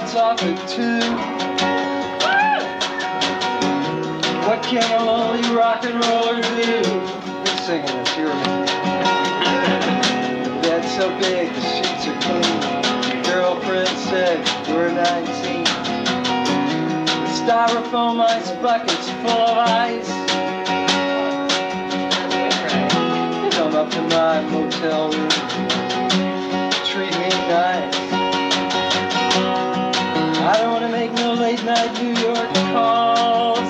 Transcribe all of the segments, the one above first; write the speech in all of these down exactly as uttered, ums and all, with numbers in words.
nights off at two. What can a lonely rock and roller do? Who's singing this? You're me. The bed's so big, the sheets are clean. Your girlfriend said we're nineteen. The styrofoam ice bucket's full of ice. Come up to my motel room, treat me nice. I don't want to make no late night New York calls.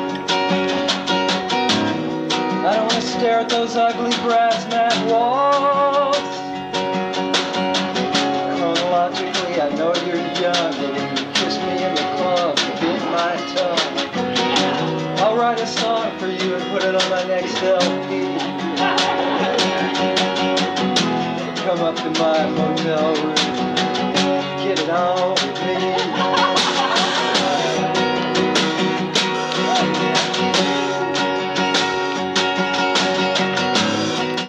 I don't want to stare at those ugly brass mat walls. Chronologically, I know you're young, but when you kiss me in the club, you bit my tongue. I'll write a song for you and put it on my next L P. Come up to my motel room, get it on with me.